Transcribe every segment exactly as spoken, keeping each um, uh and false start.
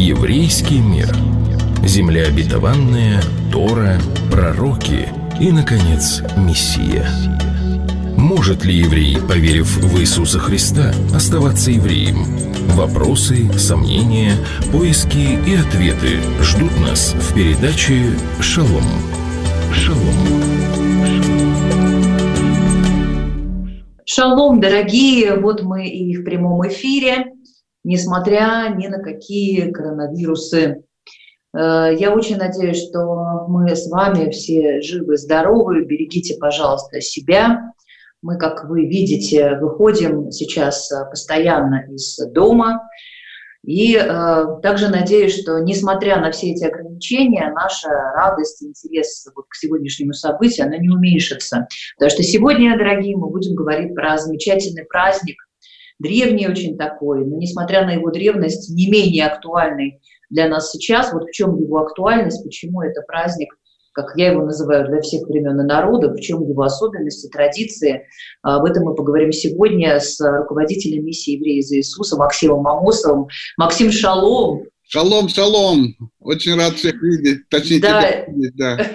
Еврейский мир. Земля обетованная, Тора, пророки и, наконец, Мессия. Может ли еврей, поверив в Иисуса Христа, оставаться евреем? Вопросы, сомнения, поиски и ответы ждут нас в передаче «Шалом». Шалом. Шалом, дорогие! Вот мы и в прямом эфире, несмотря ни на какие коронавирусы. Я очень надеюсь, что мы с вами все живы, здоровы. Берегите, пожалуйста, себя. Мы, как вы видите, выходим сейчас постоянно из дома. И э, также надеюсь, что, несмотря на все эти ограничения, наша радость, интерес вот к сегодняшнему событию, она не уменьшится. Потому что сегодня, дорогие, мы будем говорить про замечательный праздник, древний очень такой, но, несмотря на его древность, не менее актуальный для нас сейчас. Вот в чем его актуальность, почему это праздник, как я его называю, для всех времен и народов, в чем его особенности, традиции. Об этом мы поговорим сегодня с руководителем миссии «Евреи за Иисуса» Максимом Амосовым. Максим, шалом! Шалом, шалом! Очень рад всех видеть. Точнее, да. тебя видеть,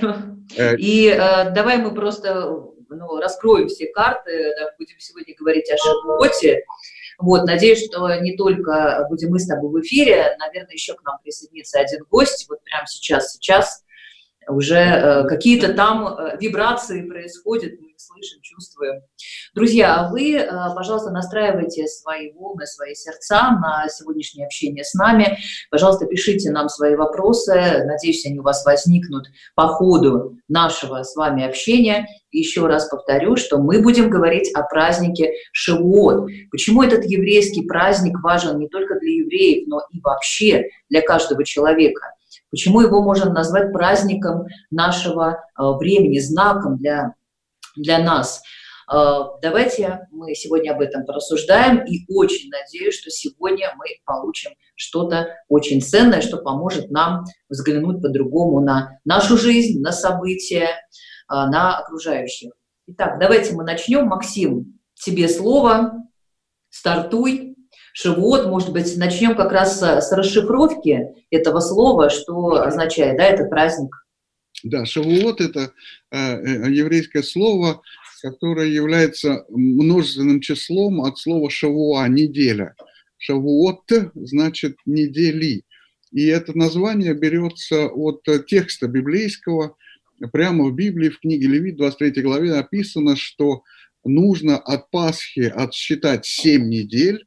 да. И э, давай мы просто ну, раскроем все карты, да, будем сегодня говорить о Шавуоте. Вот, надеюсь, что не только будем мы с тобой в эфире, наверное, еще к нам присоединится один гость, вот прямо сейчас, сейчас. Уже э, какие-то там э, вибрации происходят, мы их слышим, чувствуем. Друзья, а вы, э, пожалуйста, настраивайте свои волны, свои сердца на сегодняшнее общение с нами. Пожалуйста, пишите нам свои вопросы. Надеюсь, они у вас возникнут по ходу нашего с вами общения. И еще раз повторю, что мы будем говорить о празднике Шавуот. Почему этот еврейский праздник важен не только для евреев, но и вообще для каждого человека? Почему его можно назвать праздником нашего э, времени, знаком для, для нас? Э, давайте мы сегодня об этом порассуждаем, и очень надеюсь, что сегодня мы получим что-то очень ценное, что поможет нам взглянуть по-другому на нашу жизнь, на события, э, на окружающих. Итак, давайте мы начнем. Максим, тебе слово, стартуй. Шавуот, может быть, начнем как раз с, с расшифровки этого слова, что означает, да, этот праздник? Да, Шавуот – это э, еврейское слово, которое является множественным числом от слова шавуа – неделя. Шавуот значит недели. И это название берется от текста библейского. Прямо в Библии, в книге Левит, двадцать третьей главе написано, что нужно от Пасхи отсчитать семь недель,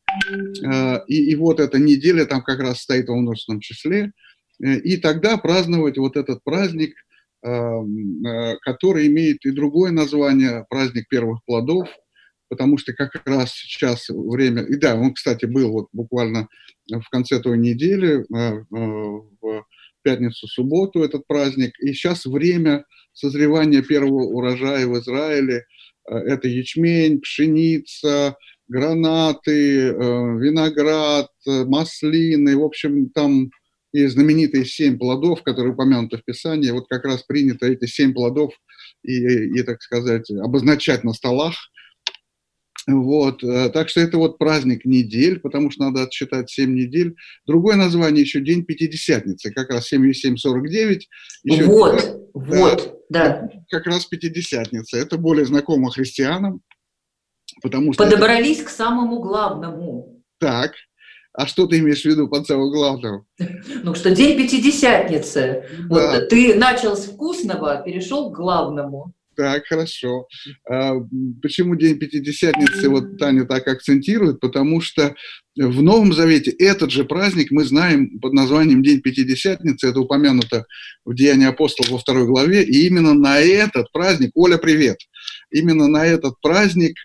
и, и вот эта неделя там как раз стоит во множественном числе, и тогда праздновать вот этот праздник, который имеет и другое название, праздник первых плодов, потому что как раз сейчас время, и да, он, кстати, был вот буквально в конце той недели, в пятницу, субботу этот праздник, и сейчас время созревания первого урожая в Израиле. Это ячмень, пшеница, гранаты, виноград, маслины. В общем, там есть знаменитые семь плодов, которые упомянуты в Писании. Вот как раз принято эти семь плодов и, и, так сказать, обозначать на столах. Вот. Так что это вот праздник недель, потому что надо отсчитать семь недель. Другое название еще День Пятидесятницы, как раз семь и семь – сорок девять. Еще вот, день, вот, да, да. Как раз Пятидесятница. Это более знакомо христианам, потому что... Подобрались это... к самому главному. Так, а что ты имеешь в виду под самым главным? Ну, что День Пятидесятницы. Да. Вот, ты начал с вкусного, перешел к главному. Так, хорошо. А почему День Пятидесятницы вот Таня так акцентирует? Потому что в Новом Завете этот же праздник мы знаем под названием День Пятидесятницы. Это упомянуто в Деянии апостолов во второй главе. И именно на этот праздник, Оля, привет, именно на этот праздник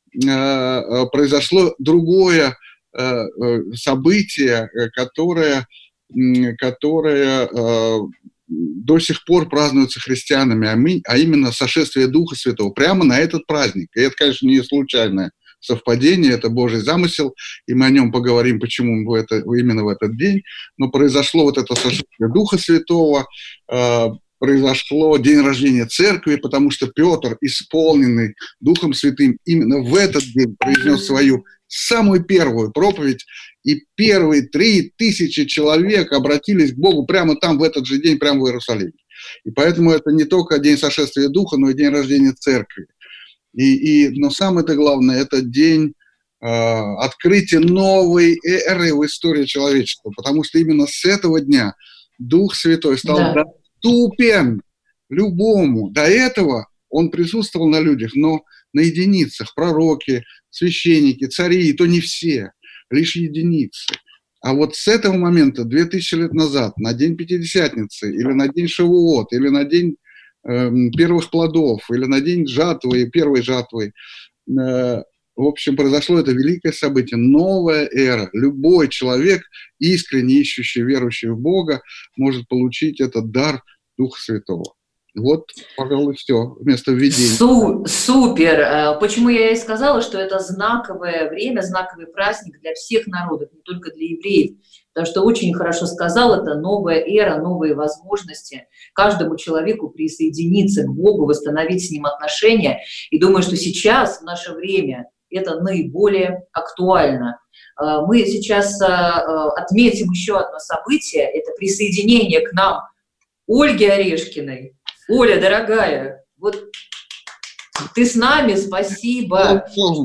э, произошло другое э, событие, которое, которое э, до сих пор празднуются христианами, а, мы, а именно сошествие Духа Святого, прямо на этот праздник. И это, конечно, не случайное совпадение, это Божий замысел, и мы о нем поговорим, почему это, именно в этот день. Но произошло вот это сошествие Духа Святого, э, произошло день рождения церкви, потому что Петр, исполненный Духом Святым, именно в этот день произнес свою самую первую проповедь, и первые три тысячи человек обратились к Богу прямо там, в этот же день, прямо в Иерусалиме. И поэтому это не только день сошествия Духа, но и день рождения Церкви. И, и, но самое-то главное, это день э, открытия новой эры в истории человечества, потому что именно с этого дня Дух Святой стал да. доступен любому. До этого он присутствовал на людях, но на единицах. Пророки, священники, цари, и то не все, лишь единицы. А вот с этого момента, две тысячи лет назад, на день Пятидесятницы, или на день Шавуот, или на день э, первых плодов, или на день жатвы, первой жатвы, э, в общем, произошло это великое событие, новая эра. Любой человек, искренне ищущий, верующий в Бога, может получить этот дар Духа Святого. Вот, пожалуй, все вместо введения. Су- супер! Почему я и сказала, что это знаковое время, знаковый праздник для всех народов, не только для евреев. Потому что очень хорошо сказал, это новая эра, новые возможности. Каждому человеку присоединиться к Богу, восстановить с Ним отношения. И думаю, что сейчас, в наше время, это наиболее актуально. Мы сейчас отметим еще одно событие. Это присоединение к нам Ольги Орешкиной. Оля, дорогая, вот ты с нами, спасибо,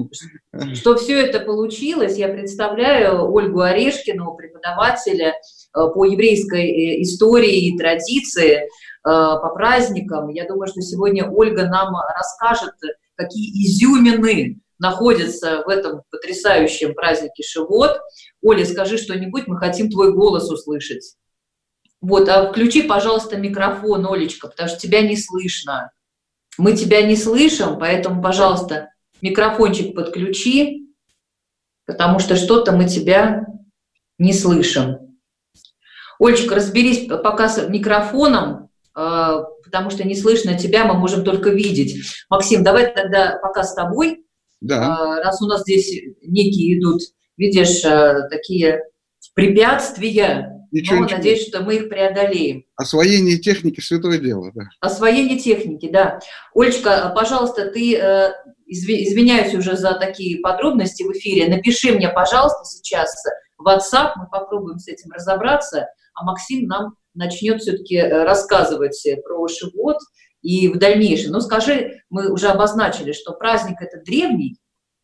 что все это получилось. Я представляю Ольгу Орешкину, преподавателя по еврейской истории и традиции, по праздникам. Я думаю, что сегодня Ольга нам расскажет, какие изюмины находятся в этом потрясающем празднике Шавуот. Оля, скажи что-нибудь, мы хотим твой голос услышать. Вот, а включи, пожалуйста, микрофон, Олечка, потому что тебя не слышно. Мы тебя не слышим, поэтому, пожалуйста, микрофончик подключи, потому что что-то мы тебя не слышим. Олечка, разберись пока с микрофоном, потому что не слышно тебя, мы можем только видеть. Максим, давай тогда пока с тобой, да. Раз у нас здесь некие идут, видишь, такие препятствия. Ничего, но ничего. Надеюсь, что мы их преодолеем. Освоение техники – святое дело, да. Освоение техники, да. Олечка, пожалуйста, ты, э, извиняюсь уже за такие подробности в эфире, напиши мне, пожалуйста, сейчас в WhatsApp, мы попробуем с этим разобраться, а Максим нам начнет все-таки рассказывать про Шавуот и в дальнейшем. Ну, скажи, мы уже обозначили, что праздник – это древний.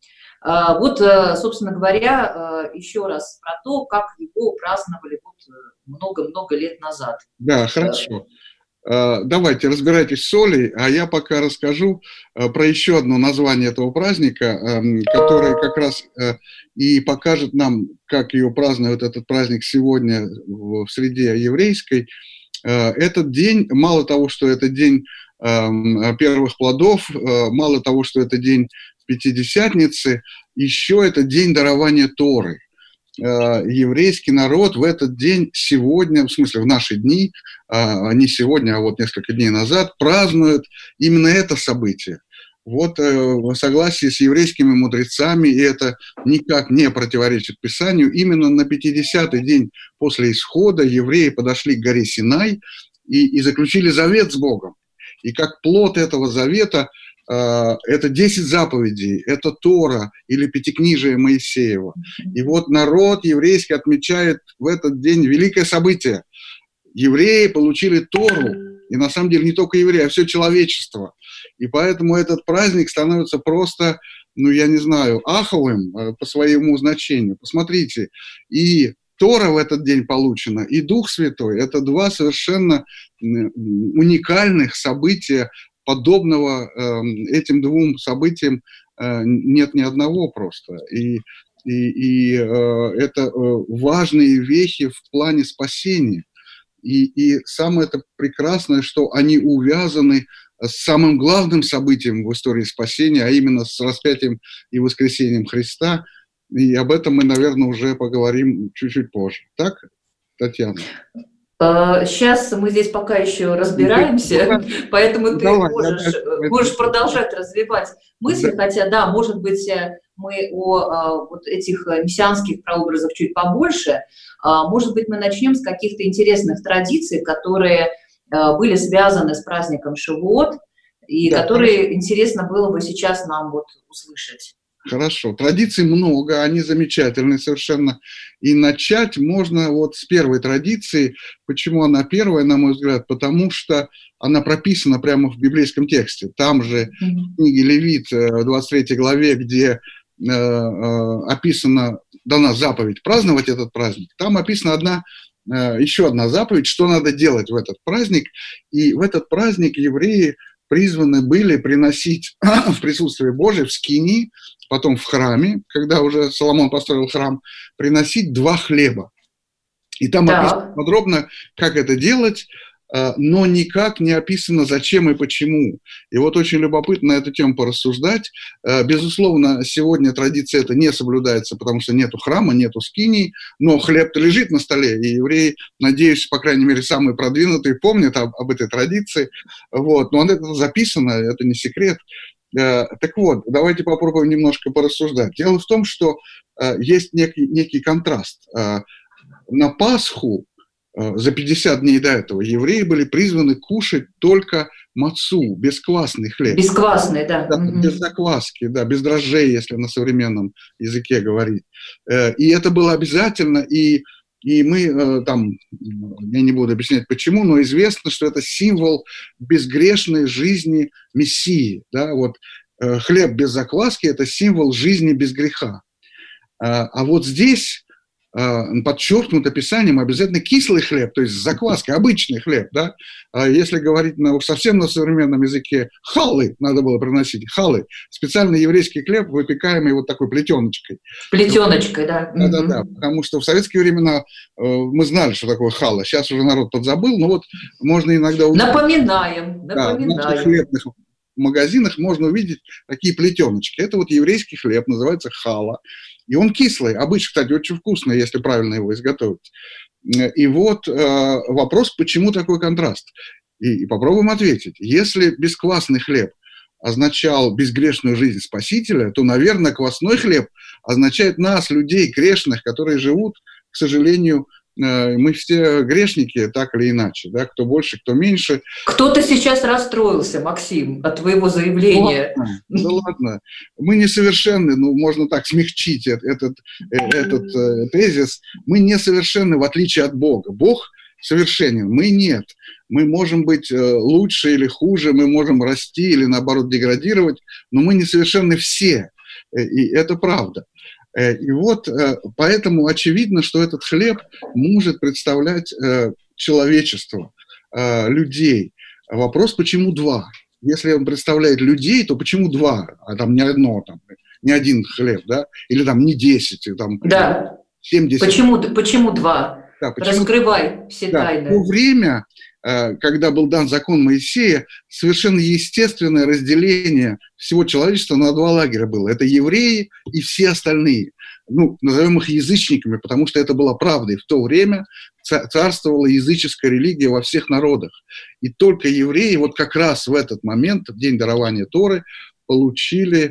Вот, собственно говоря, еще раз про то, как его праздновали много-много лет назад. Да, хорошо. Давайте, разбирайтесь с Олей, а я пока расскажу про еще одно название этого праздника, которое как раз и покажет нам, как ее празднуют этот праздник сегодня в среде еврейской. Этот день, мало того, что это день первых плодов, мало того, что это день Пятидесятницы, еще это день дарования Торы. Еврейский народ в этот день сегодня, в смысле в наши дни, не сегодня, а вот несколько дней назад, празднует именно это событие. Вот в согласии с еврейскими мудрецами, и это никак не противоречит Писанию, именно на пятидесятый день после исхода евреи подошли к горе Синай и, и заключили завет с Богом. И как плод этого завета это десять заповедей, это Тора или Пятикнижие Моисеева. И вот народ еврейский отмечает в этот день великое событие. Евреи получили Тору, и на самом деле не только евреи, а все человечество. И поэтому этот праздник становится просто, ну я не знаю, аховым по своему значению. Посмотрите, и Тора в этот день получена, и Дух Святой. Это два совершенно уникальных события. Подобного э, этим двум событиям э, нет ни одного просто. И, и, и э, это э, важные вехи в плане спасения. И, и самое это прекрасное, что они увязаны с самым главным событием в истории спасения, а именно с распятием и воскресением Христа. И об этом мы, наверное, уже поговорим чуть-чуть позже. Так, Татьяна? Сейчас мы здесь пока еще разбираемся, поэтому ты Давай, можешь, можешь продолжать развивать мысли, да. Хотя, да, может быть, мы о вот этих мессианских прообразах чуть побольше. Может быть, мы начнем с каких-то интересных традиций, которые были связаны с праздником Шавуот, и да, которые конечно. Интересно было бы сейчас нам вот услышать. Хорошо. Традиций много, они замечательные совершенно. И начать можно вот с первой традиции. Почему она первая, на мой взгляд? Потому что она прописана прямо в библейском тексте. Там же в книге Левит, в двадцать третьей главе, где э, э, описана, дана заповедь праздновать этот праздник, там описана одна, э, еще одна заповедь, что надо делать в этот праздник. И в этот праздник евреи призваны были приносить в присутствии Божьем в скинии, потом в храме, когда уже Соломон построил храм, приносить два хлеба. И там да. описано подробно, как это делать, но никак не описано, зачем и почему. И вот очень любопытно на эту тему порассуждать. Безусловно, сегодня традиция эта не соблюдается, потому что нету храма, нету скинии, но хлеб-то лежит на столе, и евреи, надеюсь, по крайней мере, самые продвинутые помнят об, об этой традиции. Вот. Но это записано, это не секрет. Так вот, давайте попробуем немножко порассуждать. Дело в том, что есть некий, некий контраст. На Пасху за пятьдесят дней до этого евреи были призваны кушать только мацу, бесквасный хлеб. Бесквасный, да. да mm-hmm. Без закваски, да, без дрожжей, если на современном языке говорить. И это было обязательно, и, и мы там, я не буду объяснять почему, но известно, что это символ безгрешной жизни Мессии. Да? Вот хлеб без закваски – это символ жизни без греха. А вот здесь подчеркнут описанием обязательно кислый хлеб, то есть с закваской, обычный хлеб, да. Если говорить на, совсем на современном языке, халлы надо было приносить, халлы, специальный еврейский хлеб, выпекаемый вот такой плетеночкой. Плетеночкой, да. Да-да-да, потому что в советские времена мы знали, что такое халла, сейчас уже народ подзабыл, но вот можно иногда увидеть. Напоминаем, напоминаем. Да, в наших хлебных магазинах можно увидеть такие плетеночки. Это вот еврейский хлеб, называется халла. И он кислый. Обычно, кстати, очень вкусный, если правильно его изготовить. И вот э, вопрос, почему такой контраст? И, и попробуем ответить. Если бесквасный хлеб означал безгрешную жизнь Спасителя, то, наверное, квасной хлеб означает нас, людей грешных, которые живут, к сожалению, мы все грешники, так или иначе, да, кто больше, кто меньше. Кто-то сейчас расстроился, Максим, от твоего заявления. Да ладно, да ладно. Мы несовершенны, ну, можно так смягчить этот, этот э, тезис. Мы несовершенны, в отличие от Бога. Бог совершенен, мы нет. Мы можем быть э, лучше или хуже, мы можем расти или, наоборот, деградировать, но мы несовершенны все, и это правда. И вот поэтому очевидно, что этот хлеб может представлять человечество, людей. Вопрос, почему два? Если он представляет людей, то почему два? А там не одно, там, не один хлеб, да? Или там не десять, там, да. семьдесят. Почему, почему два? Да, почему? Раскрывай все да, тайны. В то время, когда был дан закон Моисея, совершенно естественное разделение всего человечества на два лагеря было. Это евреи и все остальные. Ну, назовем их язычниками, потому что это была правда. И в то время царствовала языческая религия во всех народах. И только евреи вот как раз в этот момент, в день дарования Торы, получили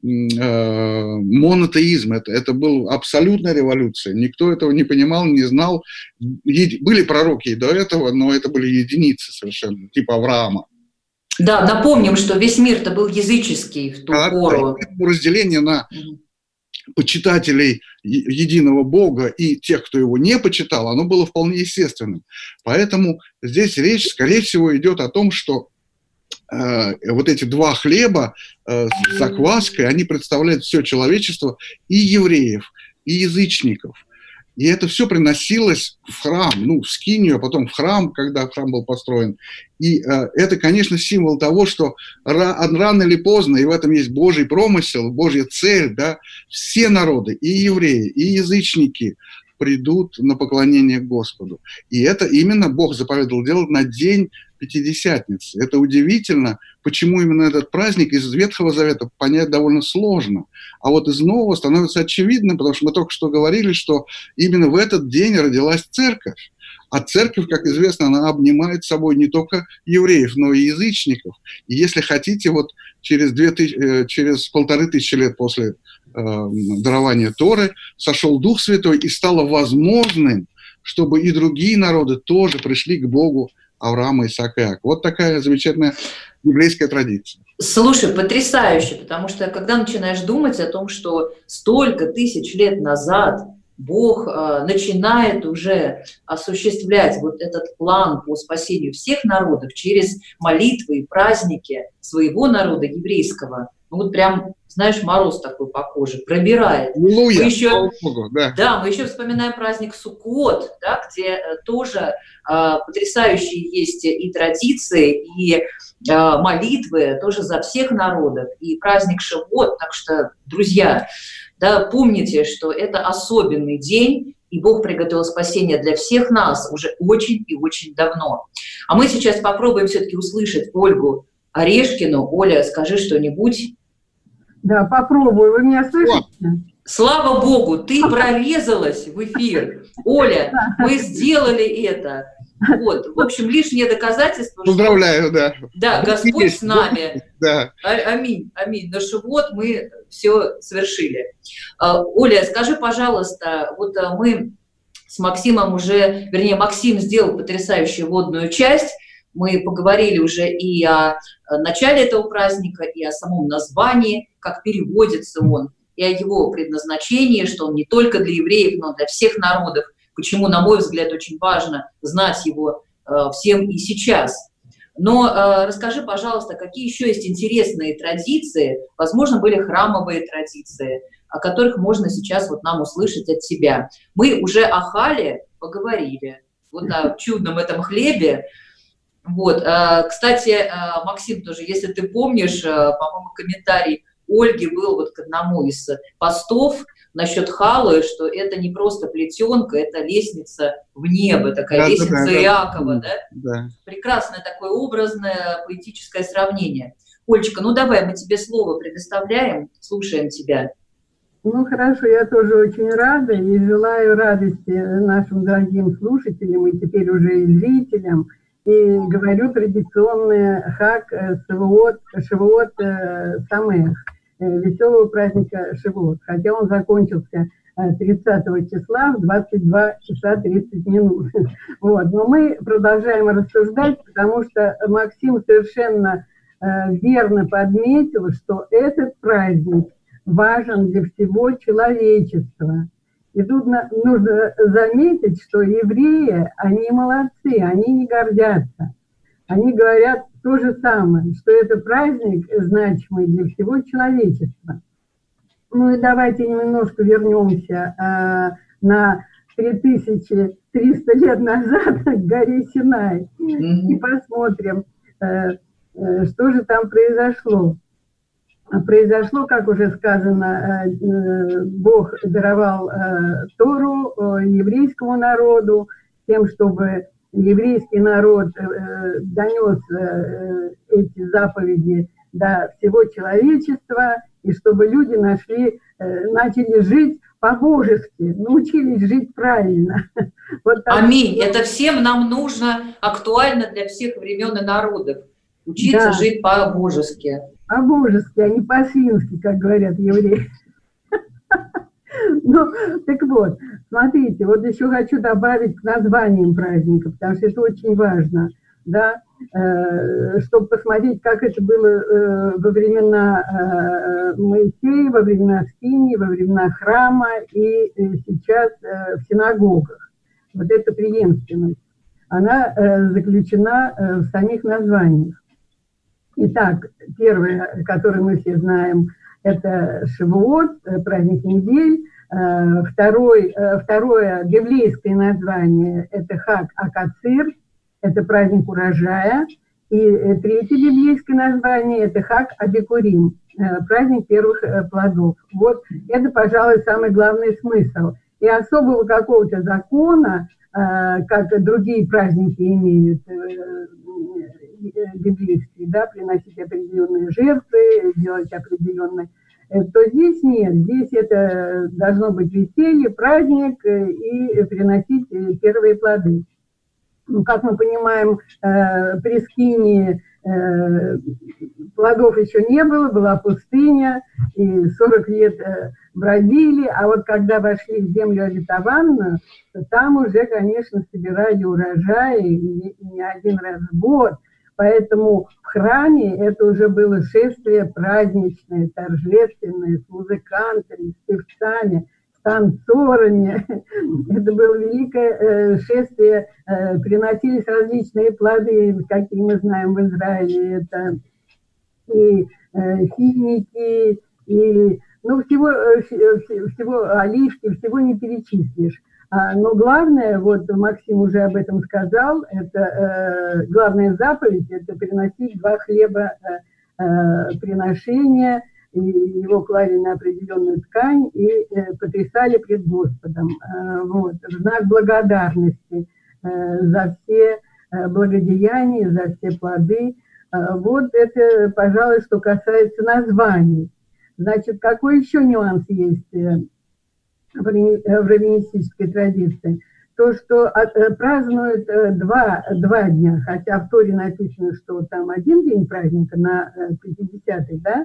монотеизм. Это, это была абсолютная революция. Никто этого не понимал, не знал. Были пророки и до этого, но это были единицы совершенно, типа Авраама. Да, напомним, что весь мир-то был языческий в ту да, пору. Да, разделение на почитателей единого Бога и тех, кто его не почитал, оно было вполне естественным. Поэтому здесь речь, скорее всего, идет о том, что э, вот эти два хлеба э, с закваской, они представляют все человечество, и евреев, и язычников. И это все приносилось в храм, ну, в скинию, а потом в храм, когда храм был построен. И э, это, конечно, символ того, что ра- рано или поздно, и в этом есть Божий промысел, Божья цель, да, все народы, и евреи, и язычники придут на поклонение Господу. И это именно Бог заповедовал делать на день Пятидесятницы. Это удивительно, почему именно этот праздник из Ветхого Завета понять довольно сложно. А вот из Нового становится очевидным, потому что мы только что говорили, что именно в этот день родилась церковь. А церковь, как известно, она обнимает собой не только евреев, но и язычников. И если хотите, вот через, две тысячи, через полторы тысячи лет после э, дарования Торы сошел Дух Святой, и стало возможным, чтобы и другие народы тоже пришли к Богу Авраама, Исаака и Иакова. Вот такая замечательная еврейская традиция. Слушай, потрясающе, потому что когда начинаешь думать о том, что столько тысяч лет назад Бог э, начинает уже осуществлять вот этот план по спасению всех народов через молитвы и праздники своего народа еврейского, ну вот прям, знаешь, мороз такой по коже пробирает. Мы еще, Богу, да. Да, мы еще вспоминаем праздник Суккот, да, где тоже э, потрясающие есть и традиции, и э, молитвы тоже за всех народов, и праздник Шавуот. Так что, друзья, да, помните, что это особенный день, и Бог приготовил спасение для всех нас уже очень и очень давно. А мы сейчас попробуем все-таки услышать Ольгу Орешкину. Оля, скажи что-нибудь. Да, попробую. Вы меня слышите? Слава Богу, ты прорезалась в эфир. Оля, мы сделали это. Вот, в общем, лишнее доказательство. Поздравляю, что, да. Да, Господь есть, с нами. Да. А, аминь, аминь. На Шавуот мы все совершили. А, Оля, скажи, пожалуйста, вот мы с Максимом уже, вернее, Максим сделал потрясающую вводную часть. Мы поговорили уже и о начале этого праздника, и о самом названии, как переводится он, и о его предназначении, что он не только для евреев, но для всех народов. Почему, на мой взгляд, очень важно знать его э, всем и сейчас. Но э, расскажи, пожалуйста, какие еще есть интересные традиции, возможно, были храмовые традиции, о которых можно сейчас вот нам услышать от тебя. Мы уже о хале поговорили, вот о чудном этом хлебе. Вот, э, кстати, э, Максим, тоже, если ты помнишь, э, по-моему, комментарий Ольги был вот к одному из постов насчет халы, что это не просто плетенка, это лестница в небо, такая да, лестница да, Иакова, да? Да. Прекрасное такое образное поэтическое сравнение. Олечка, ну давай, мы тебе слово предоставляем, слушаем тебя. Ну хорошо, я тоже очень рада и желаю радости нашим дорогим слушателям и теперь уже и зрителям. И говорю традиционный хаг Шавуот, Шавуот Самех, веселого праздника Шавуот, хотя он закончился тридцатого числа в двадцать два часа тридцать минут. Вот. Но мы продолжаем рассуждать, потому что Максим совершенно верно подметил, что этот праздник важен для всего человечества. И тут нужно заметить, что евреи, они молодцы, они не гордятся. Они говорят то же самое, что это праздник значимый для всего человечества. Ну и давайте немножко вернемся э, на три тысячи триста лет назад к горе Синай mm-hmm. и посмотрим, э, э, что же там произошло. Произошло, как уже сказано, Бог даровал Тору еврейскому народу, тем, чтобы еврейский народ донес эти заповеди до всего человечества, и чтобы люди нашли, начали жить по-божески, научились жить правильно. Вот Аминь. Это всем нам нужно, актуально для всех времен и народов. Учиться да. жить по-божески. По-божески, а не по-свински, как говорят евреи. Ну, так вот, смотрите, вот еще хочу добавить к названиям праздника, потому что это очень важно, да, чтобы посмотреть, как это было во времена Моисея, во времена Скинии, во времена храма и сейчас в синагогах. Вот эта преемственность, она заключена в самих названиях. Итак, первое, которое мы все знаем, это Шавуот, праздник недель. Второй, второе библейское название – это Хаг Акацир, это праздник урожая. И третье библейское название – это Хаг Абикурим, праздник первых плодов. Вот это, пожалуй, самый главный смысл. И особого какого-то закона, как другие праздники имеют, библейские, да, приносить определенные жертвы, делать определенные, то здесь нет. Здесь это должно быть веселье, праздник и приносить первые плоды. Ну, как мы понимаем, при Скинии плодов еще не было, была пустыня, и сорок лет бродили, а вот когда вошли в землю обетованную, то там уже, конечно, собирали урожай, и не один раз в год. Поэтому в храме это уже было шествие праздничное, торжественное, с музыкантами, с певцами, с танцорами. Это было великое шествие, приносились различные плоды, какие мы знаем в Израиле. Это и финики, и ну, всего, всего оливки, всего не перечислишь. Но главное, вот Максим уже об этом сказал, это э, главная заповедь, это приносить два хлеба э, э, приношения, и его клали на определенную ткань и э, потрясали пред Господом. Э, вот, в знак благодарности э, за все э, благодеяния, за все плоды. Э, вот это, пожалуй, что касается названий. Значит, какой еще нюанс есть в раввинистической традиции? То, что празднуют два, два дня, хотя в Торе написано, что там один день праздника на пятидесятый, да?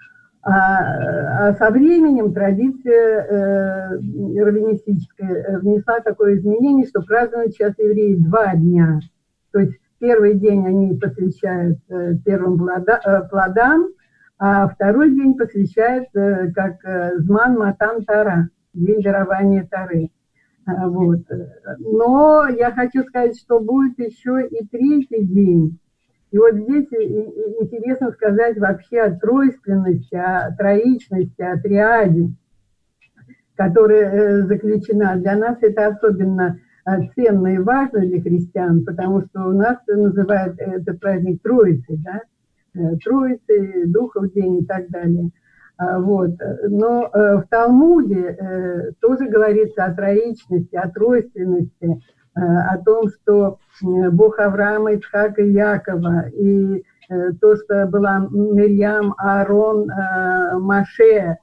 А, а со временем традиция э, раввинистическая внесла такое изменение, что празднуют сейчас евреи два дня. То есть первый день они посвящают э, первым плода, э, плодам, а второй день посвящает э, как э, Зман Матан Тора, день дарования Торы. А, вот. Но я хочу сказать, что будет еще и третий день. И вот здесь интересно сказать вообще о тройственности, о троичности, о триаде, которая э, заключена. Для нас это особенно ценно и важно для христиан, потому что у нас называют этот праздник Троицей, да? Троицы, Духов день и так далее. Вот. Но в Талмуде тоже говорится о троичности, о тройственности, о том, что Бог Авраама, Ицхака и Якова, и то, что была Мирьям, Аарон, Моше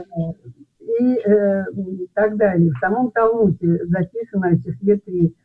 и так далее. В самом Талмуде записано о числе три.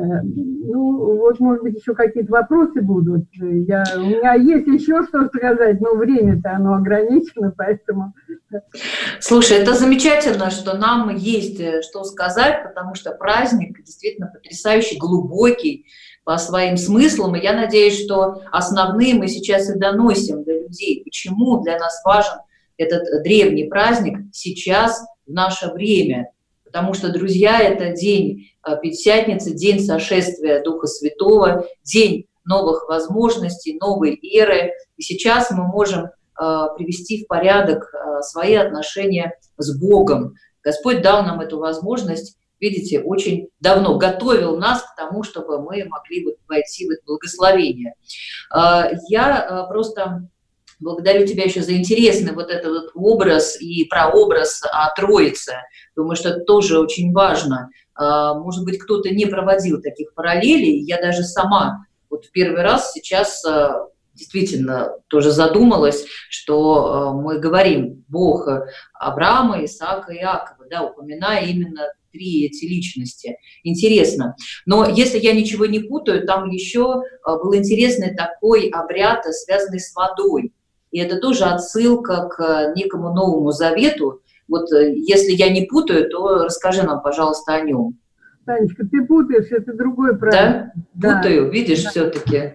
Ну, вот, может быть, еще какие-то вопросы будут. Я, у меня есть еще что сказать, но время-то оно ограничено, поэтому... Слушай, это замечательно, что нам есть что сказать, потому что праздник действительно потрясающий, глубокий по своим смыслам, и я надеюсь, что основные мы сейчас и доносим до людей. Почему для нас важен этот древний праздник сейчас, в наше время? Потому что, друзья, это день Пятидесятницы, день сошествия Духа Святого, день новых возможностей, новой эры. И сейчас мы можем э, привести в порядок э, свои отношения с Богом. Господь дал нам эту возможность, видите, очень давно готовил нас к тому, чтобы мы могли вот войти в это благословение. Э, я э, просто... Благодарю тебя еще за интересный вот этот вот образ и прообраз о Троице. Думаю, что это тоже очень важно. Может быть, кто-то не проводил таких параллелей. Я даже сама вот в первый раз сейчас действительно тоже задумалась, что мы говорим Бог Авраама, Исаака и Иакова, да, упоминая именно три эти личности. Интересно. Но если я ничего не путаю, там еще был интересный такой обряд, связанный с водой. И это тоже отсылка к некому Новому Завету. Вот если я не путаю, то расскажи нам, пожалуйста, о нем. Танечка, ты путаешь, это другой праздник. Да? Путаю, да. Видишь, да. Все-таки.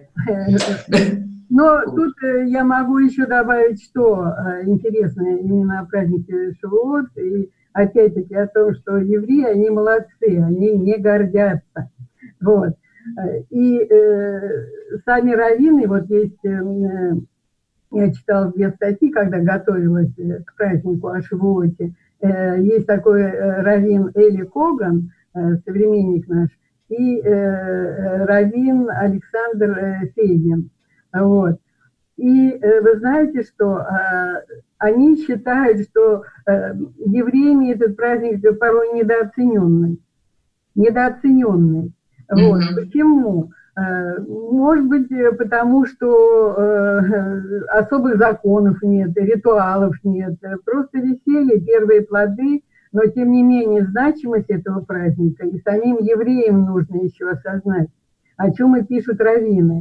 Но тут я могу еще добавить, что интересно именно о празднике Шавуот. И опять-таки о том, что евреи, они молодцы, они не гордятся. Вот. И э, сами раввины, вот есть... Э, Я читала две статьи, когда готовилась к празднику о Шавуоте. Есть такой раввин Эли Коган, современник наш, и раввин Александр Фейгин. Вот. И вы знаете, что они считают, что евреями этот праздник порой недооцененный. Недооцененный. Вот. Mm-hmm. Почему? Может быть, потому что э, особых законов нет, ритуалов нет, просто веселье, первые плоды, но тем не менее значимость этого праздника и самим евреям нужно еще осознать, о чем и пишут раввины.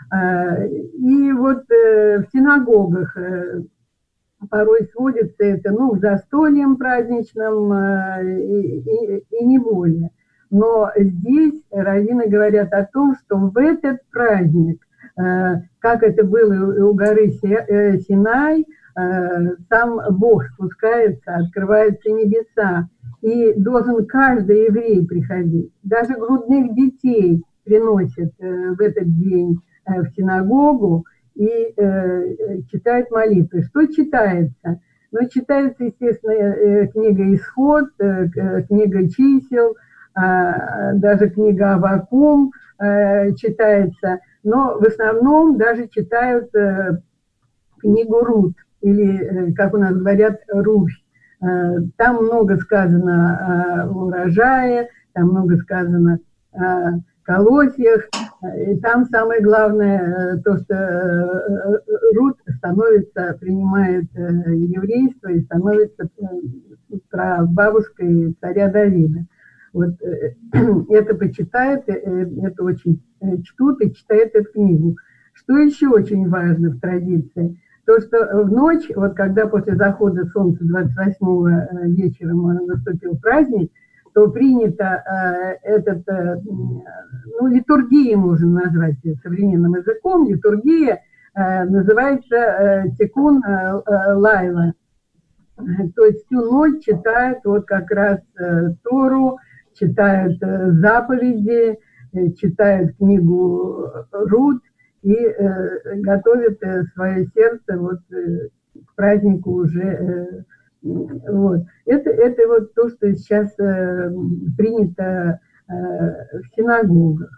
И вот в синагогах порой сводится это, ну, к застольям праздничным и, и, и не более. Но здесь раввины говорят о том, что в этот праздник, как это было у горы Синай, сам Бог спускается, открываются небеса, и должен каждый еврей приходить. Даже грудных детей приносят в этот день в синагогу и э, читают молитвы. Что читается? Ну, читается, естественно, книга «Исход», э, книга «Чисел», э, даже книга «Аввакум» э, читается, но в основном даже читают э, книгу «Рут», или, э, как у нас говорят, «Руфь». Э, там много сказано о урожае, там много сказано о колосьях, и там самое главное, то, что Рут становится, принимает еврейство и становится прабабушкой царя Давида. Вот это почитают, это очень чтут и читают эту книгу. Что еще очень важно в традиции? То, что в ночь, вот когда после захода солнца двадцать восьмого вечером наступил праздник, то принято э, этот, э, ну, литургией можно назвать современным языком, литургия э, называется э, тикун э, э, лайла. То есть всю ночь читают вот как раз э, Тору, читают э, заповеди, э, читают книгу Рут и э, готовят э, свое сердце вот, э, к празднику уже. Э, Вот. Это, это вот то, что сейчас э, принято э, в синагогах.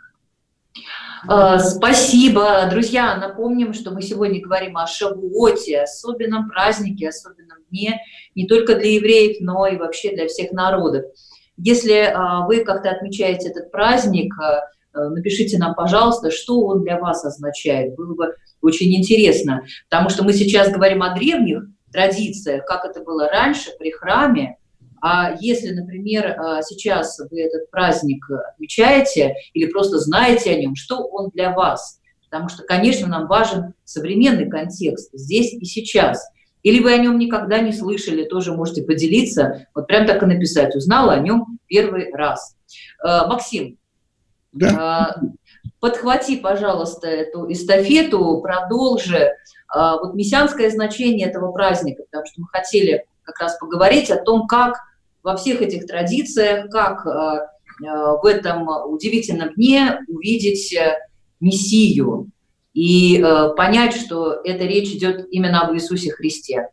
Спасибо, друзья. Напомним, что мы сегодня говорим о Шавуоте, особенном празднике, особенном дне не только для евреев, но и вообще для всех народов. Если вы как-то отмечаете этот праздник, напишите нам, пожалуйста, что он для вас означает. Было бы очень интересно, потому что мы сейчас говорим о древних традициях, как это было раньше при храме. А если, например, сейчас вы этот праздник отмечаете или просто знаете о нем, что он для вас? Потому что, конечно, нам важен современный контекст здесь и сейчас. Или вы о нем никогда не слышали, тоже можете поделиться, вот прям так и написать, узнала о нем первый раз. Максим, да. Подхвати, пожалуйста, эту эстафету, продолжи. Вот мессианское значение этого праздника, потому что мы хотели как раз поговорить о том, как во всех этих традициях, как в этом удивительном дне увидеть Мессию и понять, что эта речь идет именно об Иисусе Христе.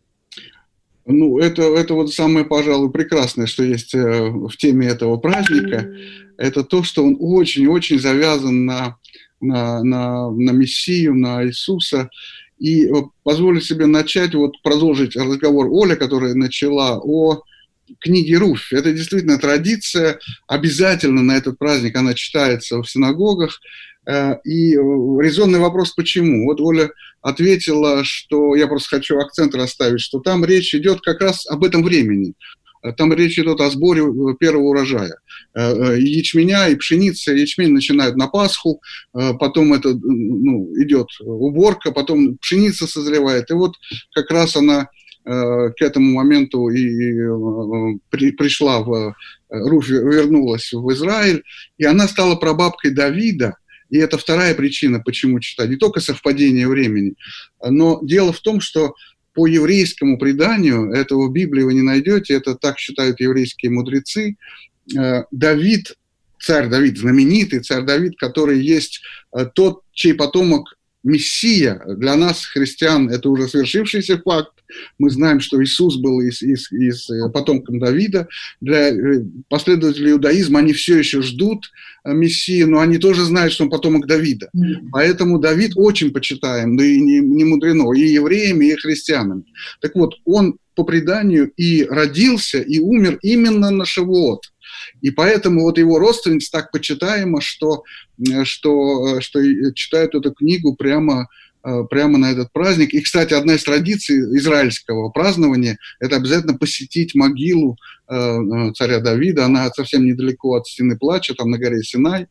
Ну, это, это вот самое, пожалуй, прекрасное, что есть в теме этого праздника, это то, что он очень-очень завязан на, на, на, на Мессию, на Иисуса. И позволю себе начать, вот продолжить разговор Оля, которая начала о книге Руфь. Это действительно традиция, обязательно на этот праздник она читается в синагогах. И резонный вопрос, почему? Вот Оля ответила, что я просто хочу акцент расставить, что там речь идет как раз об этом времени. Там речь идет о сборе первого урожая. Ячменя и пшеница. Ячмень начинают на Пасху, потом это, ну, идет уборка, потом пшеница созревает. И вот как раз она к этому моменту и при, пришла в Руфь, вернулась в Израиль, и она стала прабабкой Давида. И это вторая причина, почему читать. Не только совпадение времени, но дело в том, что по еврейскому преданию, этого в Библии вы не найдете, это так считают еврейские мудрецы, Давид, царь Давид, знаменитый царь Давид, который есть тот, чей потомок Мессия. Для нас, христиан, это уже свершившийся факт. Мы знаем, что Иисус был из, из, из потомком Давида. Для последователей иудаизма они все еще ждут Мессии, но они тоже знают, что он потомок Давида. Mm-hmm. Поэтому Давид очень почитаем, да и не, не мудрено, и евреями, и христианами. Так вот, он по преданию и родился, и умер именно на Шавуот. И поэтому вот его родственница так почитаема, что, что, что читают эту книгу прямо, прямо на этот праздник. И, кстати, одна из традиций израильского празднования – это обязательно посетить могилу царя Давида. Она совсем недалеко от Стены Плача, там на горе Синай.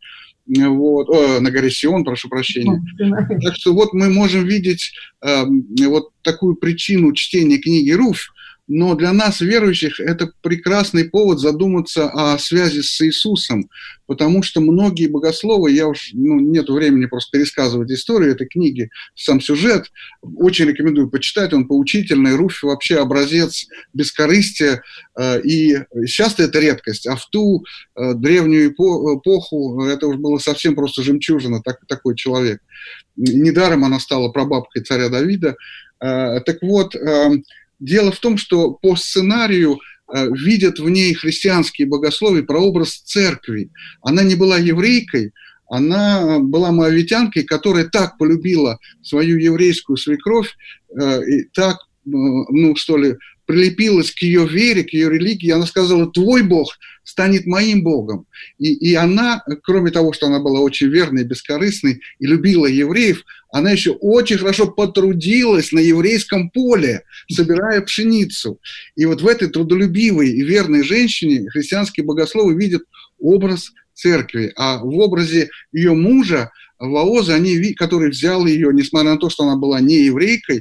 вот, о, на горе Сион, прошу прощения. Так что вот мы можем видеть э, вот такую причину чтения книги Руфь, но для нас, верующих, это прекрасный повод задуматься о связи с Иисусом, потому что многие богословы, я уж, ну, нет времени просто пересказывать историю этой книги, сам сюжет, очень рекомендую почитать, он поучительный, Руфь вообще образец бескорыстия, и сейчас это редкость, а в ту древнюю эпоху это уж было совсем просто жемчужина, так, такой человек. Недаром она стала прабабкой царя Давида. Так вот, дело в том, что по сценарию э, видят в ней христианские богословия прообраз церкви. Она не была еврейкой, она была моавитянкой, которая так полюбила свою еврейскую свекровь, э, и так, э, ну что ли, прилепилась к ее вере, к ее религии. Она сказала: твой Бог станет моим Богом. И, и она, кроме того, что она была очень верной, бескорыстной и любила евреев, она еще очень хорошо потрудилась на еврейском поле, собирая пшеницу. И вот в этой трудолюбивой и верной женщине христианские богословы видят образ церкви. А в образе ее мужа, Вооза, они, который взял ее, несмотря на то, что она была не еврейкой,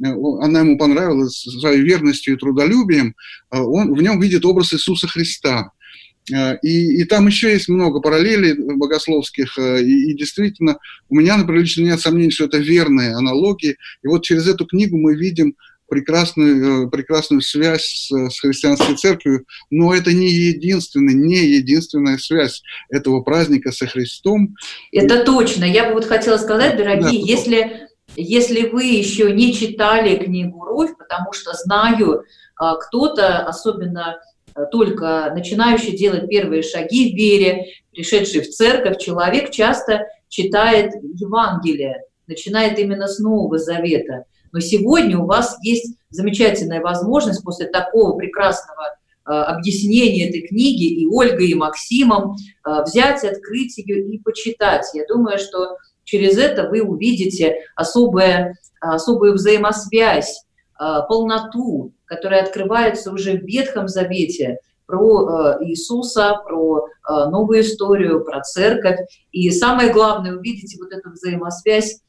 она ему понравилась своей верностью и трудолюбием, он в нем видит образ Иисуса Христа. И, и там еще есть много параллелей богословских, и, и действительно, у меня, например, лично нет сомнений, что это верные аналогии. И вот через эту книгу мы видим прекрасную, прекрасную связь с, с христианской церковью, но это не единственная, не единственная связь этого праздника со Христом. Это точно. Я бы вот хотела сказать, дорогие, да, если, если вы еще не читали книгу Руфь, потому что знаю, кто-то, особенно только начинающий делать первые шаги в вере, пришедший в церковь, человек часто читает Евангелие, начинает именно с Нового Завета. Но сегодня у вас есть замечательная возможность после такого прекрасного э, объяснения этой книги и Ольгой, и Максимом э, взять, открыть ее и почитать. Я думаю, что через это вы увидите особое, особую взаимосвязь, э, полноту, которая открывается уже в Ветхом Завете, про э, Иисуса, про э, новую историю, про церковь. И самое главное, увидите вот эту взаимосвязь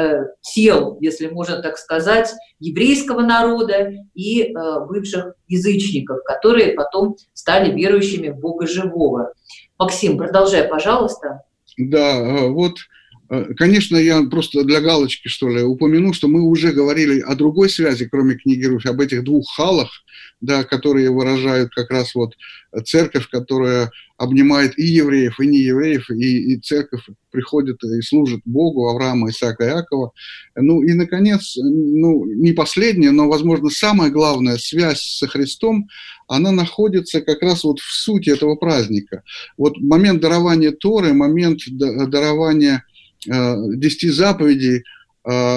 тел, если можно так сказать, еврейского народа и э, бывших язычников, которые потом стали верующими в Бога живого. Максим, продолжай, пожалуйста. Да, вот, конечно, я просто для галочки, что ли, упомяну, что мы уже говорили о другой связи, кроме книги Руфь, об этих двух халах, да, которые выражают как раз вот церковь, которая обнимает и евреев, и неевреев, и, и церковь приходит и служит Богу, Авраама, Исаака, Иакова. Ну и, наконец, ну, не последняя, но, возможно, самая главная связь со Христом, она находится как раз вот в сути этого праздника. Вот момент дарования Торы, момент дарования э, десяти заповедей, э,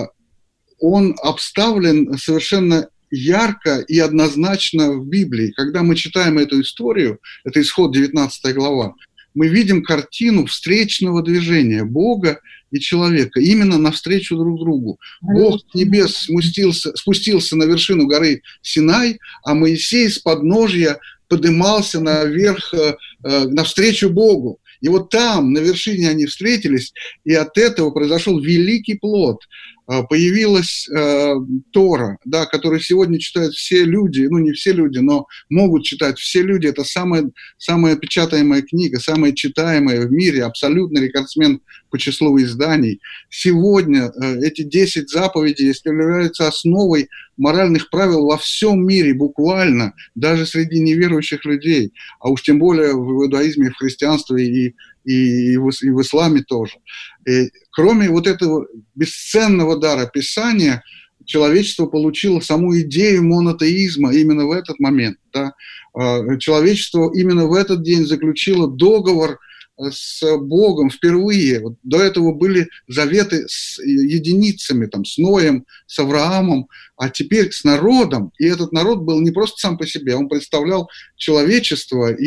он обставлен совершенно ярко и однозначно в Библии. Когда мы читаем эту историю, это Исход девятнадцатая глава, мы видим картину встречного движения Бога и человека, именно навстречу друг другу. Бог с небес спустился, спустился на вершину горы Синай, а Моисей с подножья поднимался наверх, э, э, навстречу Богу. И вот там, на вершине, они встретились, и от этого произошел великий плод. Появилась э, Тора, да, которую сегодня читают все люди, ну не все люди, но могут читать все люди. Это самая, самая печатаемая книга, самая читаемая в мире, абсолютный рекордсмен по числу изданий. Сегодня э, эти десять заповедей являются основой моральных правил во всем мире, буквально, даже среди неверующих людей, а уж тем более в иудаизме, в христианстве и, и, и, в, и в исламе тоже. И, кроме вот этого бесценного дара Писания, человечество получило саму идею монотеизма именно в этот момент. Да? Человечество именно в этот день заключило договор с Богом впервые. Вот до этого были заветы с единицами, там, с Ноем, с Авраамом, а теперь с народом. И этот народ был не просто сам по себе, он представлял человечество, и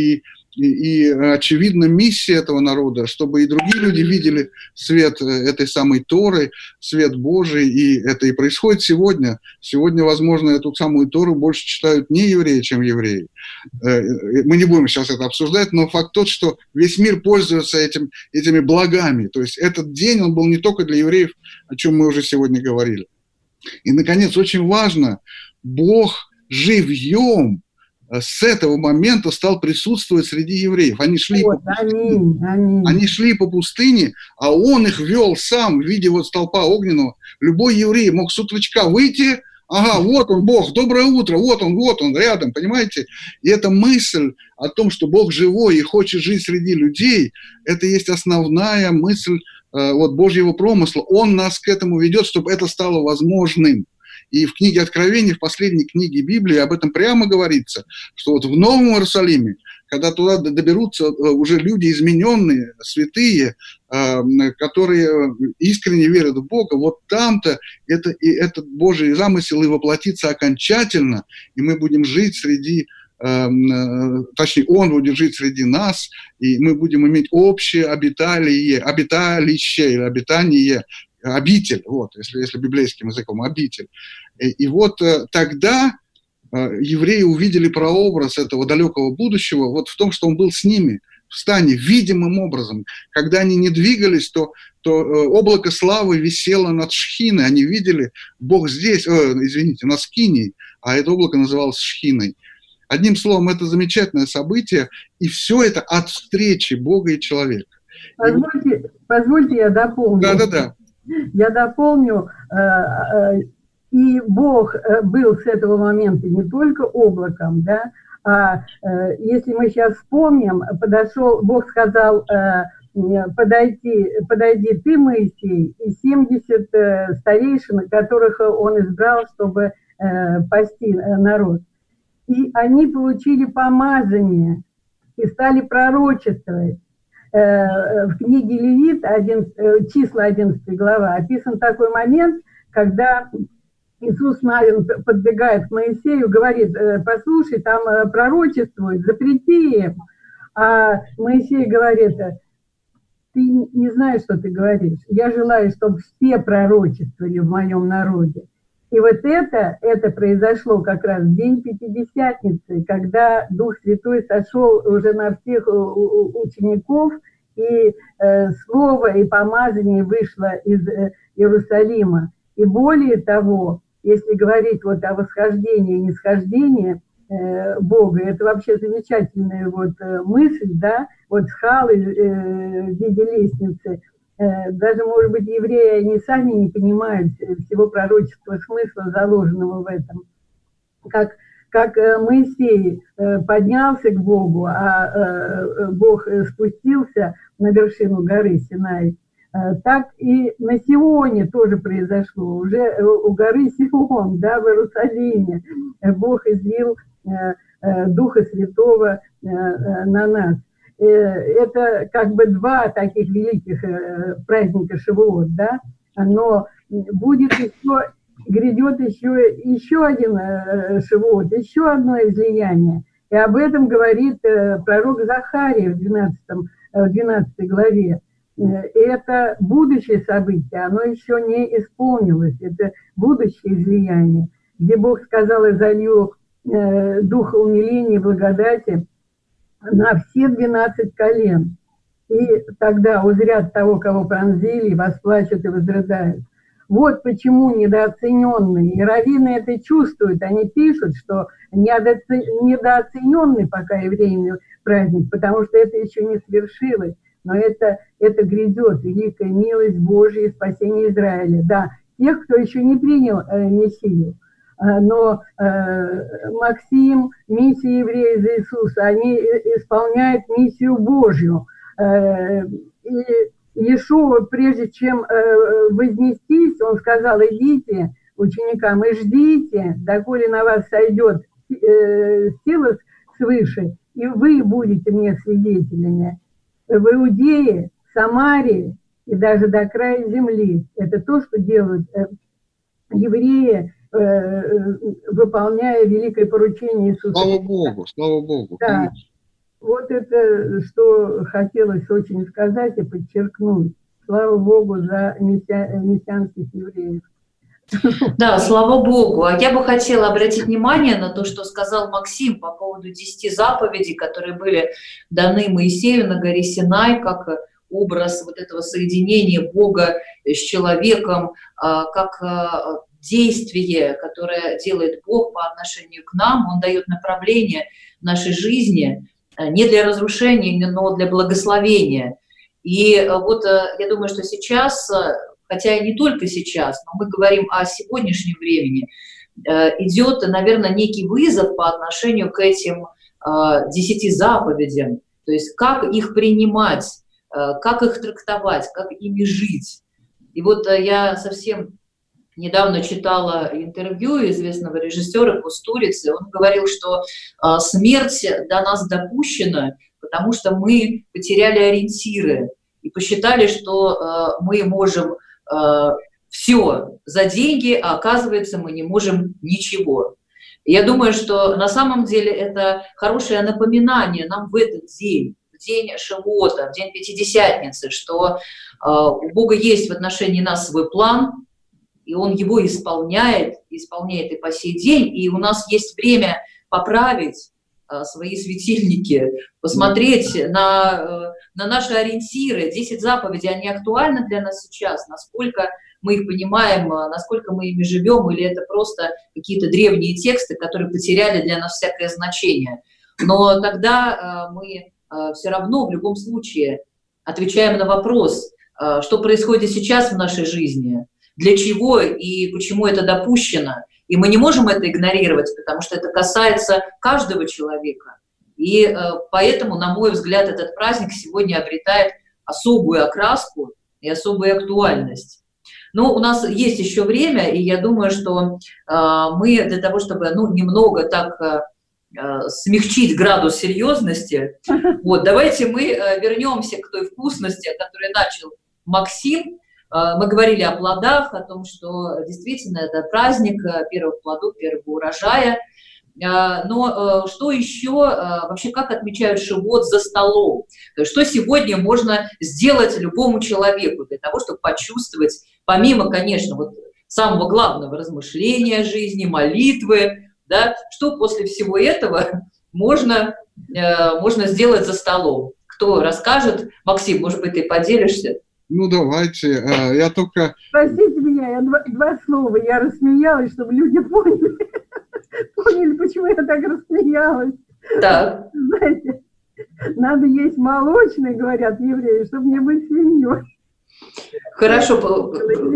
И, и очевидна миссия этого народа, чтобы и другие люди видели свет этой самой Торы, свет Божий, и это и происходит сегодня. Сегодня, возможно, эту самую Тору больше читают не евреи, чем евреи. Мы не будем сейчас это обсуждать, но факт тот, что весь мир пользуется этим, этими благами. То есть этот день, он был не только для евреев, о чем мы уже сегодня говорили. И, наконец, очень важно, Бог живьем с этого момента стал присутствовать среди евреев. Они шли, вот, по аминь, аминь. Они шли по пустыне, а он их вел сам в виде вот столпа огненного. Любой еврей мог с утречка выйти, ага, вот он, Бог, доброе утро, вот он, вот он, рядом, понимаете? И эта мысль о том, что Бог живой и хочет жить среди людей, это есть основная мысль э, вот, Божьего промысла. Он нас к этому ведет, чтобы это стало возможным. И в книге Откровения, в последней книге Библии об этом прямо говорится, что вот в Новом Иерусалиме, когда туда доберутся уже люди измененные, святые, которые искренне верят в Бога, вот там-то это, и этот Божий замысел и воплотится окончательно, и мы будем жить среди, точнее, Он будет жить среди нас, и мы будем иметь общее обиталие, обиталище или обитание, обитель, вот, если, если библейским языком, обитель. И, и вот э, тогда э, евреи увидели прообраз этого далекого будущего вот в том, что он был с ними в стане, видимым образом. Когда они не двигались, то, то э, облако славы висело над Шхиной, они видели, Бог здесь, э, извините, над Скинией, а это облако называлось Шхиной. Одним словом, это замечательное событие, и все это от встречи Бога и человека. Позвольте, и... позвольте я дополню. Да-да-да. Я дополню, и Бог был с этого момента не только облаком, да, а если мы сейчас вспомним, подошел, Бог сказал, подойди, подойди ты, Моисей, и семьдесят старейшин, которых он избрал, чтобы пасти народ. И они получили помазание и стали пророчествовать. В книге Левит, числа одиннадцатая глава, описан такой момент, когда Иисус Навин подбегает к Моисею, говорит, послушай, там пророчествуют, запрети им. А Моисей говорит, ты не знаешь, что ты говоришь. Я желаю, чтобы все пророчествовали в моем народе. И вот это, это произошло как раз в день Пятидесятницы, когда Дух Святой сошел уже на всех учеников, и э, слово и помазание вышло из э, Иерусалима. И более того, если говорить вот о восхождении и нисхождении э, Бога, это вообще замечательная вот э, мысль, да, вот скалы э, в виде лестницы. Даже, может быть, евреи, они сами не понимают всего пророческого смысла, заложенного в этом. Как, как Моисей поднялся к Богу, а Бог спустился на вершину горы Синай, так и на Сионе тоже произошло. Уже у горы Сион, да, в Иерусалиме, Бог излил Духа Святого на нас. Это как бы два таких великих праздника Шавуот, да, но будет еще, грядет еще, еще один Шавуот, еще одно излияние. И об этом говорит пророк Захария в двенадцатой главе. Это будущее событие, оно еще не исполнилось, это будущее излияние, где Бог сказал: «Изолью духа умиления и благодати на все двенадцать колен, и тогда узрят того, кого пронзили, восплачут и возрыдают». Вот почему недооцененные, и раввины это чувствуют, они пишут, что недооцененный пока еврейный праздник, потому что это еще не свершилось, но это, это грядет, великая милость Божия и спасение Израиля. Да, тех, кто еще не принял э, Мессию. Но э, Максим, миссия евреев за Иисуса, они исполняют миссию Божью. Э, и Иешуа, прежде чем э, вознестись, он сказал: идите ученикам и ждите, доколе на вас сойдет э, сила свыше, и вы будете мне свидетелями в Иудее, в Самарии и даже до края земли. Это то, что делают э, евреи, выполняя великое поручение Иисуса. Слава Богу, слава Богу. Да. Вот это, что хотелось очень сказать и подчеркнуть. Слава Богу за мессианских евреев. Да, слава Богу. А я бы хотела обратить внимание на то, что сказал Максим по поводу десяти заповедей, которые были даны Моисею на горе Синай, как образ вот этого соединения Бога с человеком, как действие, которое делает Бог по отношению к нам. Он дает направление нашей жизни не для разрушения, но для благословения. И вот я думаю, что сейчас, хотя и не только сейчас, но мы говорим о сегодняшнем времени, идет, наверное, некий вызов по отношению к этим десяти заповедям. То есть как их принимать, как их трактовать, как ими жить. И вот я совсем недавно читала интервью известного режиссера Кустурицы. Он говорил, что смерть до нас допущена, потому что мы потеряли ориентиры и посчитали, что мы можем все за деньги, а оказывается, мы не можем ничего. Я думаю, что на самом деле это хорошее напоминание нам в этот день, в день Шавуота, в день Пятидесятницы, что у Бога есть в отношении нас свой план, и Он его исполняет, исполняет и по сей день, и у нас есть время поправить свои светильники, посмотреть на, на наши ориентиры. Десять заповедей, они актуальны для нас сейчас, насколько мы их понимаем, насколько мы ими живем, или это просто какие-то древние тексты, которые потеряли для нас всякое значение. Но тогда мы все равно в любом случае отвечаем на вопрос, что происходит сейчас в нашей жизни, для чего и почему это допущено. И мы не можем это игнорировать, потому что это касается каждого человека. И э, поэтому, на мой взгляд, этот праздник сегодня обретает особую окраску и особую актуальность. Но у нас есть еще время, и я думаю, что э, мы для того, чтобы ну, немного так э, смягчить градус серьезности, вот, давайте мы э, вернемся к той вкусности, которую начал Максим. Мы говорили о плодах, о том, что действительно это праздник первых плодов, первого урожая. Но что еще, вообще как отмечают Шивот за столом? Что сегодня можно сделать любому человеку для того, чтобы почувствовать, помимо, конечно, вот самого главного размышления жизни, молитвы, да, что после всего этого можно, можно сделать за столом? Кто расскажет? Максим, может быть, ты поделишься? Ну, давайте. Я только... Простите меня, я два, два слова. Я рассмеялась, чтобы люди поняли, поняли, почему я так рассмеялась. Да. Знаете, надо есть молочное, говорят евреи, чтобы не быть свиньей. Хорошо.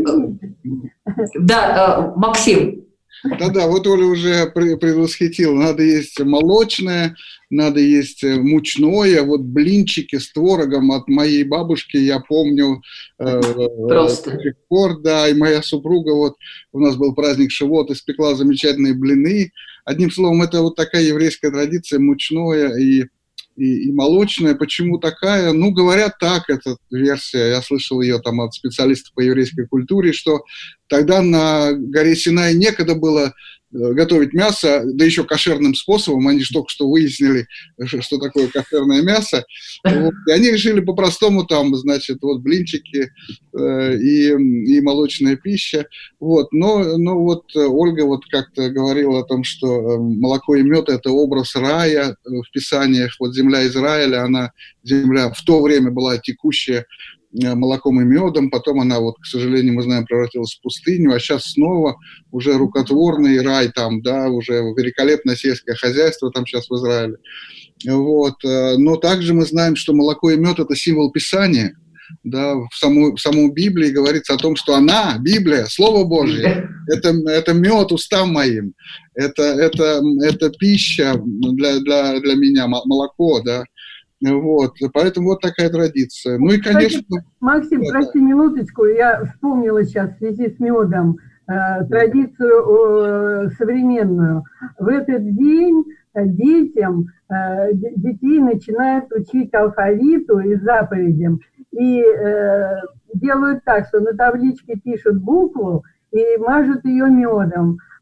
Да, Максим. Да-да, вот Оля уже предвосхитила. Надо есть молочное, надо есть мучное. Вот блинчики с творогом от моей бабушки, я помню. Просто. До сих пор, да, и моя супруга, вот у нас был праздник Шивот, испекла замечательные блины. Одним словом, это вот такая еврейская традиция, мучное и, и, и молочное. Почему такая? Ну, говорят так, эта версия, я слышал ее там от специалистов по еврейской культуре, что тогда на горе Синай некогда было готовить мясо, да еще кошерным способом. Они же только что выяснили, что такое кошерное мясо. Вот. И они решили по-простому там, значит, вот блинчики э, и, и молочная пища. Вот. Но, но вот Ольга вот как-то говорила о том, что молоко и мед – это образ рая в Писаниях. Вот земля Израиля, она земля в то время была текущая молоком и медом, потом она, вот, к сожалению, мы знаем, превратилась в пустыню, а сейчас снова уже рукотворный рай там, да, уже великолепное сельское хозяйство там сейчас в Израиле. Вот. Но также мы знаем, что молоко и мед – это символ Писания, да, в самой, в самой Библии говорится о том, что она, Библия, Слово Божье, это, это мед устам моим, это, это, это пища для, для, для меня, молоко, да. Вот, поэтому вот такая традиция. Ну и, конечно... Максим, да, прости минуточку, я вспомнила сейчас в связи с медом э, традицию э, современную. В этот день детям, э, детей начинают учить алфавиту и заповедям. И э, делают так, что на табличке пишут букву и мажут ее медом.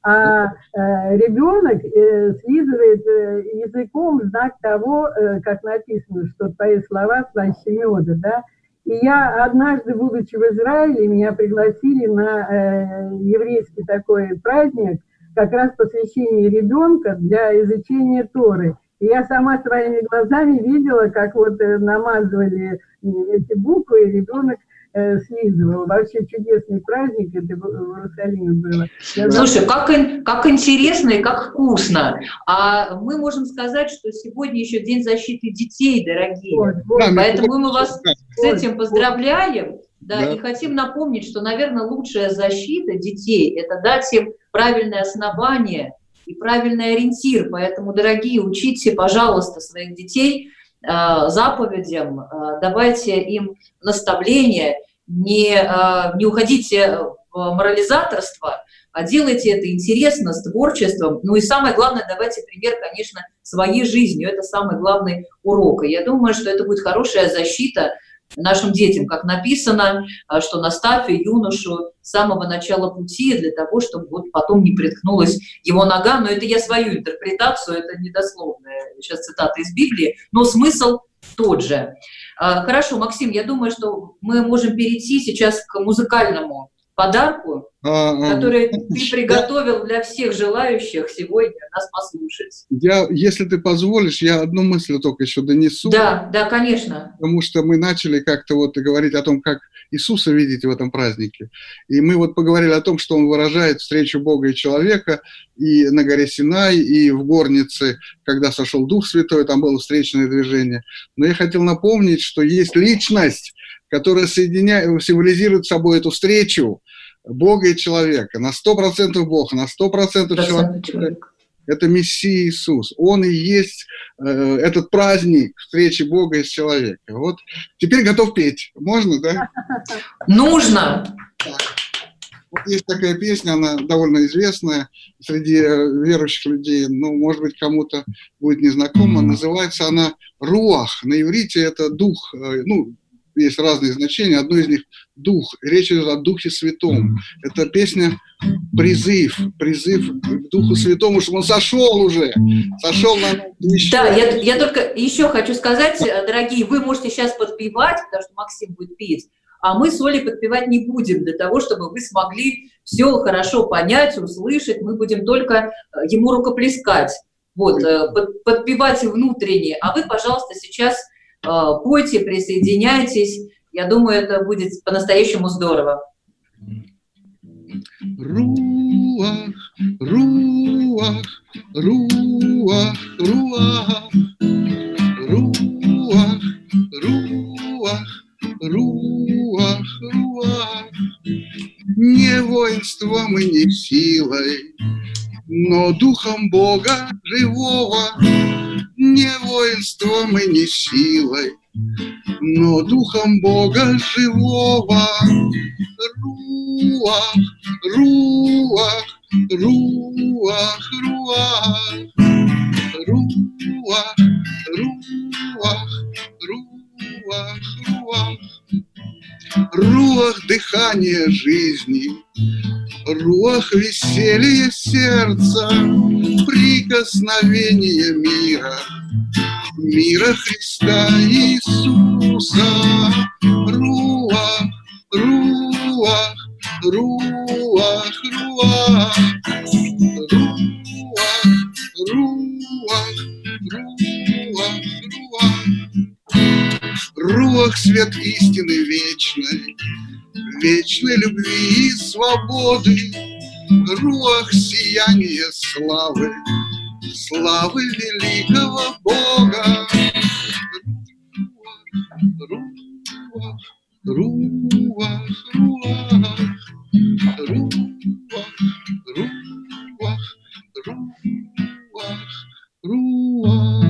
А э, ребенок э, слизывает э, языком знак того, э, как написано, что твои слова слаще меда, да. И я однажды, будучи в Израиле, меня пригласили на э, еврейский такой праздник, как раз посвящение ребенка для изучения Торы. И я сама своими глазами видела, как вот э, намазывали эти буквы, и ребенок э, слизывал. Вообще чудесный праздник, это в Иерусалиме было. Я Слушай, как, как интересно и как вкусно. А мы можем сказать, что сегодня еще День защиты детей, дорогие. Вот, вот. Поэтому мы вас с этим поздравляем. Да, да. И хотим напомнить, что, наверное, лучшая защита детей – это дать им правильное основание и правильный ориентир. Поэтому, дорогие, учите, пожалуйста, своих детей э, заповедям, э, давайте им наставления, не, э, не уходите в морализаторство, а делайте это интересно, с творчеством. Ну и самое главное, давайте пример, конечно, своей жизнью. Это самый главный урок. И я думаю, что это будет хорошая защита нашим детям, как написано, что наставь юношу с самого начала пути для того, чтобы вот потом не приткнулась его нога. Но это я свою интерпретацию, это недословная сейчас цитата из Библии, но смысл тот же. Хорошо, Максим, я думаю, что мы можем перейти сейчас к музыкальному подарку, а, который а, ты приготовил для всех желающих сегодня нас послушать. Я, если ты позволишь, я одну мысль только еще донесу. Да, да, конечно. Потому что мы начали как-то вот говорить о том, как Иисуса видите в этом празднике. И мы вот поговорили о том, что Он выражает встречу Бога и человека и на горе Синай, и в горнице, когда сошел Дух Святой, там было встречное движение. Но я хотел напомнить, что есть личность, которая соединяет, символизирует собой эту встречу Бога и человека. На сто процентов Бог, на сто процентов человек. человек. Это Мессия Иисус. Он и есть э, этот праздник встречи Бога и человека. Вот теперь готов петь. Можно, да? Нужно. Вот есть такая песня, она довольно известная среди верующих людей, ну, может быть, кому-то будет незнакома. Называется она «Руах». На иврите это дух, э, ну, есть разные значения, одно из них – дух. Речь идет о Духе Святом. Это песня «Призыв», призыв к Духу Святому, чтобы он сошел уже, сошел на еще. Да, я, я только еще хочу сказать, дорогие, вы можете сейчас подпевать, потому что Максим будет петь, а мы с Олей подпевать не будем для того, чтобы вы смогли все хорошо понять, услышать, мы будем только ему рукоплескать, вот, под, подпевать внутренне, а вы, пожалуйста, сейчас пойте, присоединяйтесь. Я думаю, это будет по-настоящему здорово. Руах, руах, руах, руах, руах, руах, руах, руах. Не воинством и не силой, но духом Бога живого. Не воинством и не силой, но духом Бога живого. Руах, руах, руах, руах, руах, руах, руах, руах. Руах дыхание жизни, руах веселье сердца, прикосновение мира, мира Христа Иисуса. Руах, руах, руах, руах, руах, руах, руах, руах. Руах свет истины вечной, вечной любви и свободы, руах сияние славы, славы великого Бога. Руах, руах, руах, руах, руах, руах, руах.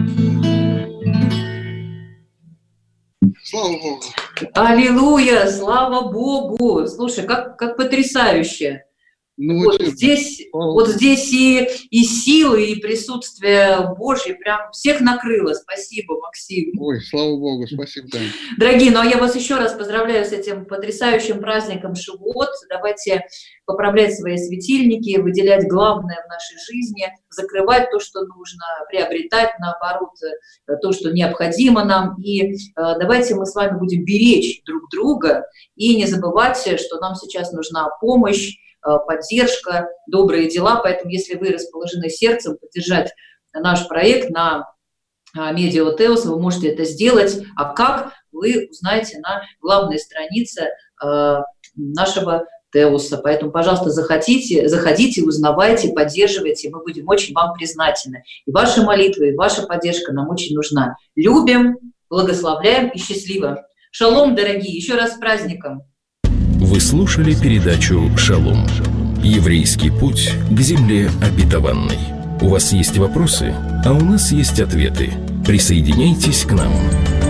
Слава Богу. Аллилуйя, слава Богу. Слушай, как, как потрясающе. Ну, вот, очень... здесь, вот здесь и, и силы, и присутствие Божье прям всех накрыло. Спасибо, Максим. Ой, слава Богу, спасибо, Таня. Дорогие, ну а я вас еще раз поздравляю с этим потрясающим праздником Шивот. Давайте поправлять свои светильники, выделять главное в нашей жизни, закрывать то, что нужно, приобретать, наоборот, то, что необходимо нам. И э, давайте мы с вами будем беречь друг друга и не забывать, что нам сейчас нужна помощь, поддержка, добрые дела. Поэтому, если вы расположены сердцем поддержать наш проект на Медиа Теос, вы можете это сделать. А как, вы узнаете на главной странице нашего Теоса. Поэтому, пожалуйста, заходите, заходите, узнавайте, поддерживайте. Мы будем очень вам признательны. И ваши молитвы, и ваша поддержка нам очень нужна. Любим, благословляем и счастливо. Шалом, дорогие, еще раз с праздником. Вы слушали передачу «Шалом». Еврейский путь к земле обетованной. У вас есть вопросы, а у нас есть ответы. Присоединяйтесь к нам.